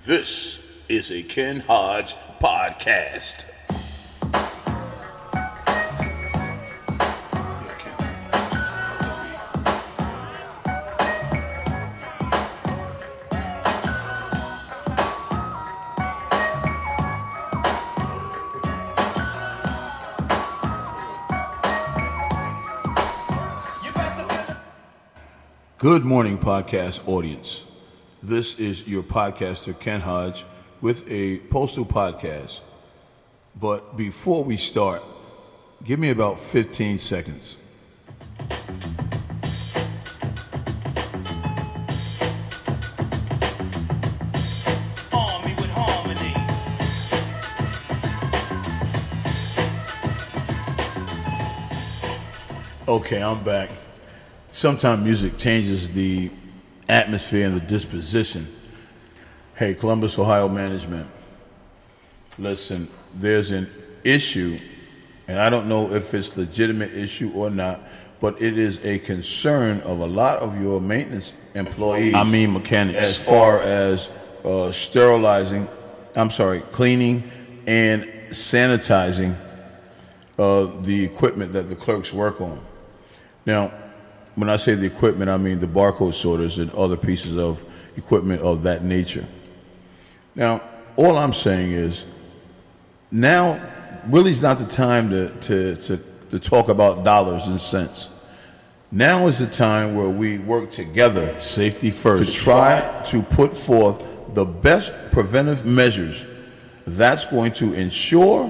This is a Ken Hodge podcast. Good morning, podcast audience. This is your podcaster, Ken Hodge, with a postal podcast. But before we start, give me about 15 seconds. Army with harmony. Okay, I'm back. Sometimes music changes the atmosphere and the disposition. Hey, Columbus, Ohio management, listen, there's an issue, and I don't know if it's a legitimate issue or not, but it is a concern of a lot of your maintenance employees. I mean mechanics. As far as cleaning and sanitizing the equipment that the clerks work on. Now, when I say the equipment, I mean the barcode sorters and other pieces of equipment of that nature. Now, all I'm saying is, now really is not the time to talk about dollars and cents. Now is the time where we work together, safety first, to try to put forth the best preventive measures that's going to ensure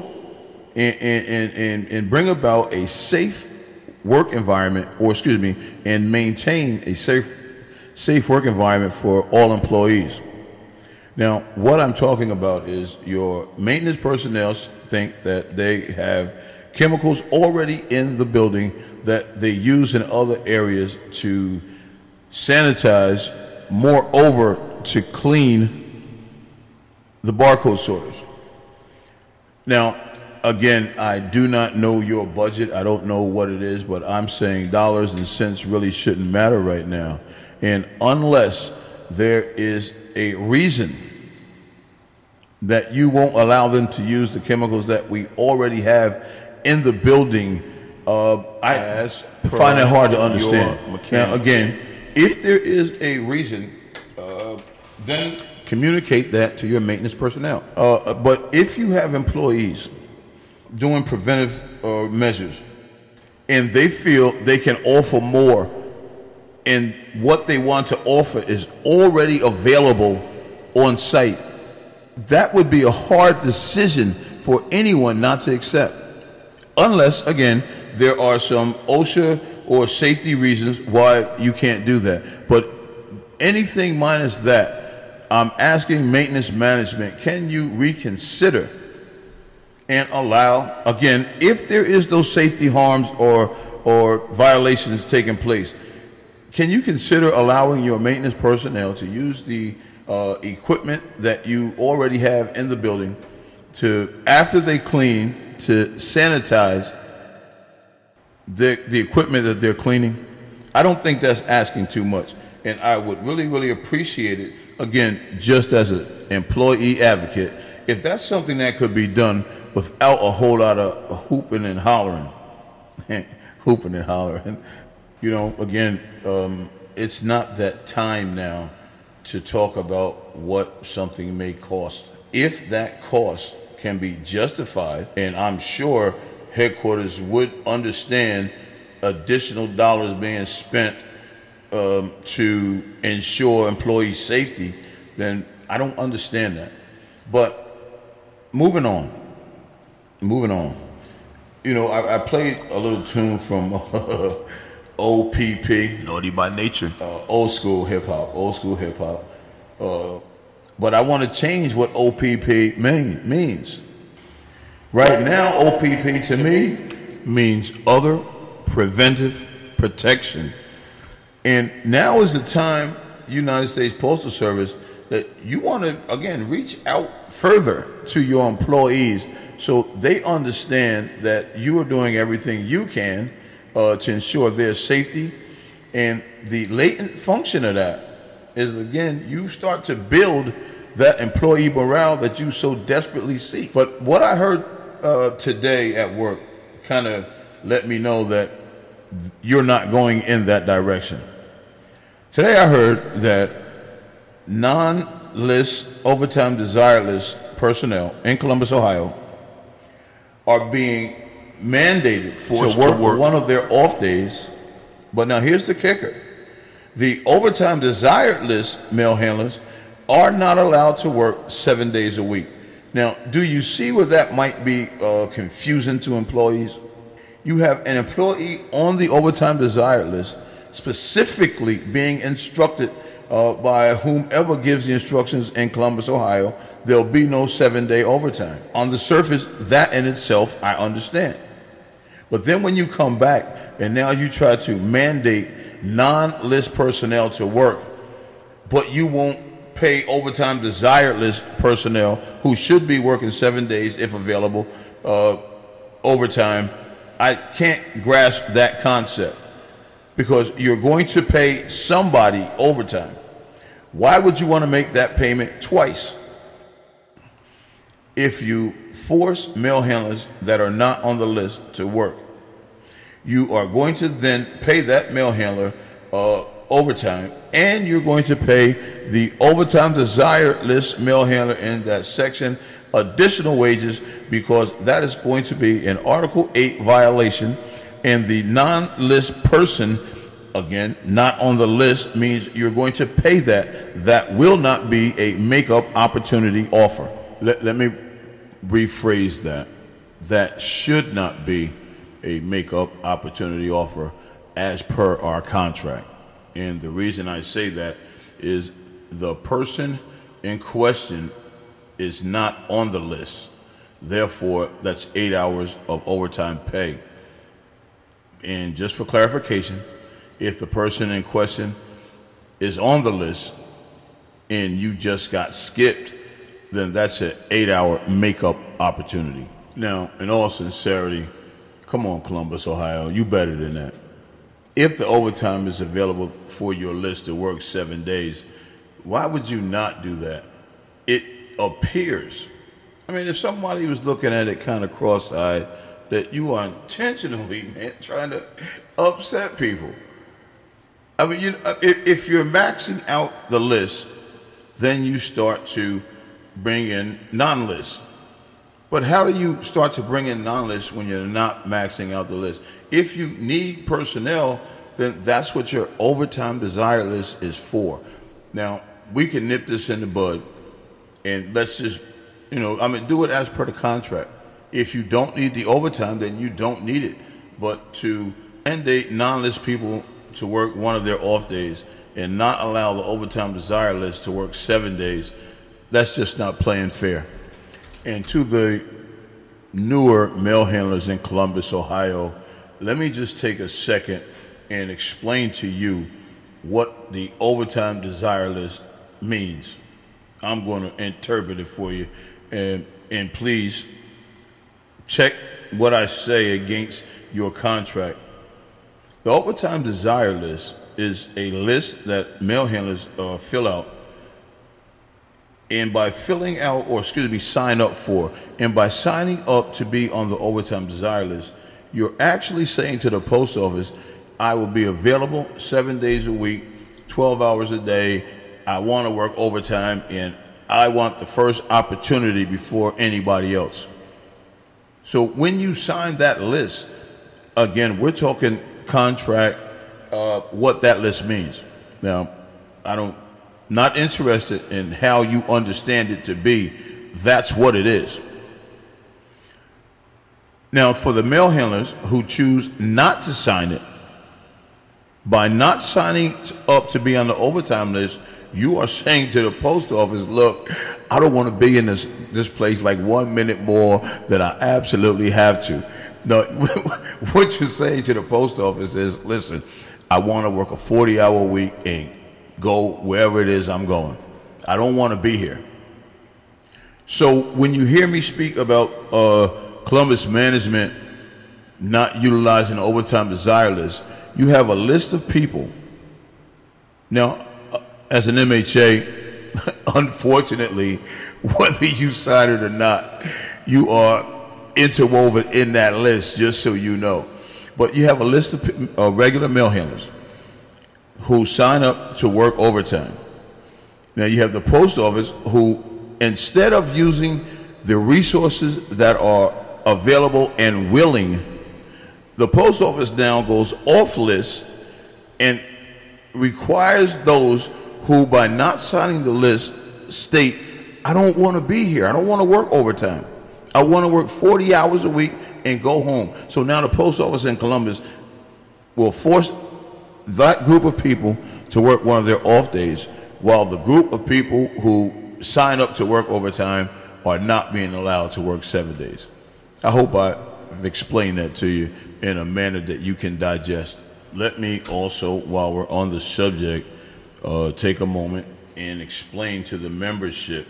and bring about a safe work environment, and maintain a safe work environment for all employees. Now, what I'm talking about is your maintenance personnel think that they have chemicals already in the building that they use in other areas to sanitize, moreover, to clean the barcode sorters. Now, again, I do not know your budget. I don't know what it is, but I'm saying dollars and cents really shouldn't matter right now. And unless there is a reason that you won't allow them to use the chemicals that we already have in the building, I find it hard to understand. Now, again, if there is a reason, then communicate that to your maintenance personnel. But if you have employees doing preventive measures, and they feel they can offer more, and what they want to offer is already available on site, that would be a hard decision for anyone not to accept. Unless, again, there are some OSHA or safety reasons why you can't do that. But anything minus that, I'm asking maintenance management, can you reconsider and allow, again, if there is those safety harms or violations taking place, can you consider allowing your maintenance personnel to use the equipment that you already have in the building to, after they clean, to sanitize the equipment that they're cleaning? I don't think that's asking too much, and I would really, really appreciate it, again, just as an employee advocate, if that's something that could be done without a whole lot of hooping and hollering. Hooping and hollering. You know, again, it's not that time now to talk about what something may cost. If that cost can be justified, and I'm sure headquarters would understand additional dollars being spent to ensure employee safety, then I don't understand that. But moving on. You know, I played a little tune from OPP. Naughty by Nature. Old school hip hop. But I want to change what OPP means. Right now, OPP to me means other preventive protection. And now is the time, United States Postal Service, that you want to, again, reach out further to your employees so they understand that you are doing everything you can to ensure their safety. And the latent function of that is, again, you start to build that employee morale that you so desperately seek. But what I heard today at work kind of let me know that you're not going in that direction. Today I heard that non-list, overtime desireless personnel in Columbus, Ohio are being mandated to work one of their off days. But now here's the kicker. The overtime desired list mail handlers are not allowed to work 7 days a week. Now, do you see where that might be confusing to employees? You have an employee on the overtime desired list specifically being instructed by whomever gives the instructions in Columbus, Ohio, there'll be no 7-day overtime. On the surface, that in itself, I understand. But then when you come back and now you try to mandate non-list personnel to work, but you won't pay overtime desired list personnel who should be working 7 days if available overtime, I can't grasp that concept, because you're going to pay somebody overtime. Why would you want to make that payment twice? If you force mail handlers that are not on the list to work, you are going to then pay that mail handler overtime, and you're going to pay the overtime desired list mail handler in that section additional wages, because that is going to be an Article 8 violation. And the non-list person, again, not on the list, means you're going to pay that. That will not be a make-up opportunity offer. Let me rephrase that. That should not be a make-up opportunity offer as per our contract. And the reason I say that is the person in question is not on the list. Therefore, that's 8 hours of overtime pay. And just for clarification, if the person in question is on the list and you just got skipped, then that's an 8-hour makeup opportunity. Now, in all sincerity, come on, Columbus, Ohio, you better than that. If the overtime is available for your list to work 7 days, why would you not do that? It appears, I mean, if somebody was looking at it kind of cross-eyed, that you are intentionally, man, trying to upset people. I mean, if you're maxing out the list, then you start to bring in non-lists. But how do you start to bring in non-lists when you're not maxing out the list? If you need personnel, then that's what your overtime desired list is for. Now, we can nip this in the bud, and let's just, do it as per the contract. If you don't need the overtime, then you don't need it. But to mandate non-list people to work one of their off days and not allow the overtime desired list to work 7 days, that's just not playing fair. And to the newer mail handlers in Columbus, Ohio, let me just take a second and explain to you what the overtime desired list means. I'm going to interpret it for you, and please check what I say against your contract. The overtime desired list is a list that mail handlers fill out, and by filling out, sign up for, and by signing up to be on the overtime desired list, you're actually saying to the post office, I will be available 7 days a week, 12 hours a day. I want to work overtime, and I want the first opportunity before anybody else. So when you sign that list, again, we're talking contract, what that list means. Now, not interested in how you understand it to be. That's what it is. Now, for the mail handlers who choose not to sign it, by not signing up to be on the overtime list, you are saying to the post office, look, I don't want to be in this place like 1 minute more than I absolutely have to. No, what you're saying to the post office is, listen, I want to work a 40-hour week and go wherever it is I'm going. I don't want to be here. So when you hear me speak about Columbus management not utilizing the overtime desired list, you have a list of people. Now, as an MHA, unfortunately, whether you sign it or not, you are interwoven in that list, just so you know. But you have a list of regular mail handlers who sign up to work overtime. Now you have the post office who, instead of using the resources that are available and willing, the post office now goes off list and requires those who, by not signing the list, state, I don't want to be here. I don't want to work overtime. I want to work 40 hours a week and go home. So now the post office in Columbus will force that group of people to work one of their off days, while the group of people who sign up to work overtime are not being allowed to work 7 days. I hope I've explained that to you in a manner that you can digest. Let me also, while we're on the subject, take a moment and explain to the membership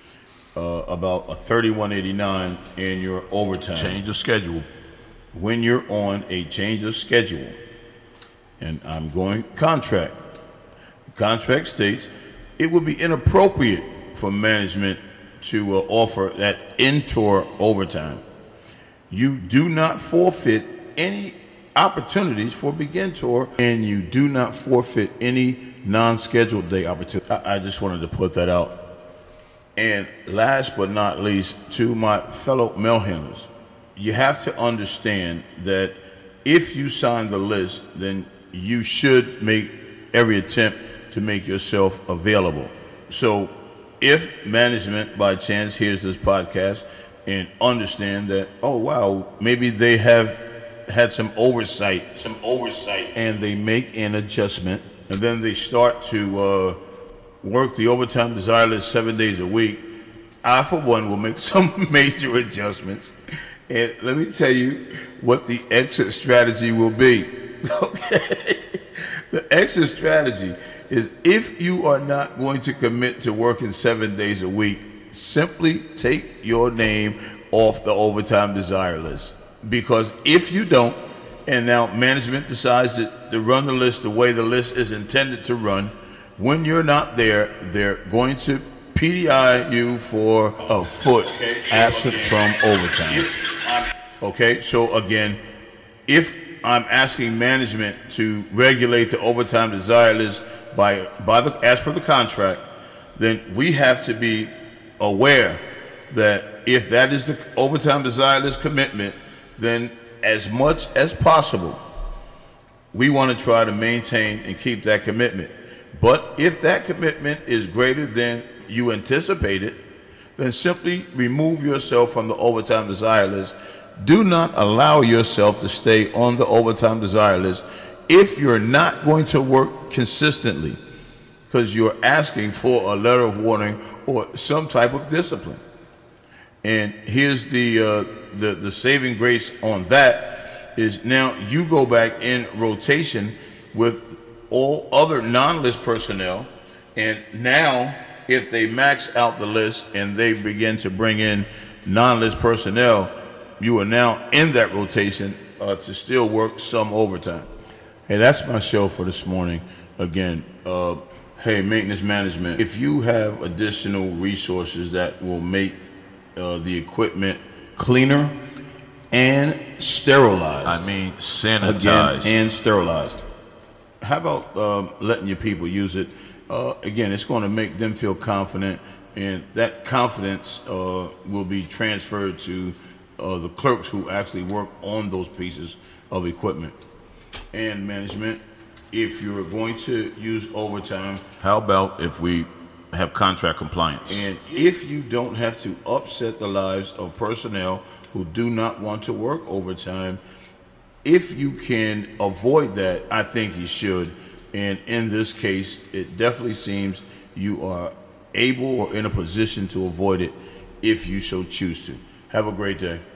about a 3189 in your overtime. Change of schedule. When you're on a change of schedule, and I'm going contract, the contract states it would be inappropriate for management to offer that in-tour overtime. You do not forfeit any opportunities for begin tour, and you do not forfeit any non-scheduled day opportunity. I just wanted to put that out. And last but not least, to my fellow mail handlers, you have to understand that if you sign the list, then you should make every attempt to make yourself available. So if management by chance hears this podcast and understand that, oh wow, maybe they have had some oversight, and they make an adjustment, and then they start to work the overtime desired list 7 days a week, I, for one, will make some major adjustments. And let me tell you what the exit strategy will be. Okay? The exit strategy is, if you are not going to commit to working 7 days a week, simply take your name off the overtime desire list. Because if you don't, and now management decides to run the list the way the list is intended to run, when you're not there, they're going to PDI you for a foot absent from overtime. Okay, so again, if I'm asking management to regulate the overtime desire list as per the contract, then we have to be aware that if that is the overtime desire list commitment, then as much as possible, we want to try to maintain and keep that commitment. But if that commitment is greater than you anticipated, then simply remove yourself from the overtime desire list. Do not allow yourself to stay on the overtime desire list if you're not going to work consistently, because you're asking for a letter of warning or some type of discipline. And here's the saving grace on that is, now you go back in rotation with all other non-list personnel, and now if they max out the list and they begin to bring in non-list personnel, you are now in that rotation to still work some overtime. Hey, that's my show for this morning. Again, hey, maintenance management, if you have additional resources that will make the equipment cleaner and sterilized. I mean, sanitized. Again, and sterilized. How about letting your people use it? Again, it's going to make them feel confident, and that confidence will be transferred to the clerks who actually work on those pieces of equipment. And management, if you're going to use overtime, how about if we have contract compliance? And if you don't have to upset the lives of personnel who do not want to work overtime, if you can avoid that, I think you should. And in this case, it definitely seems you are able or in a position to avoid it if you so choose to. Have a great day.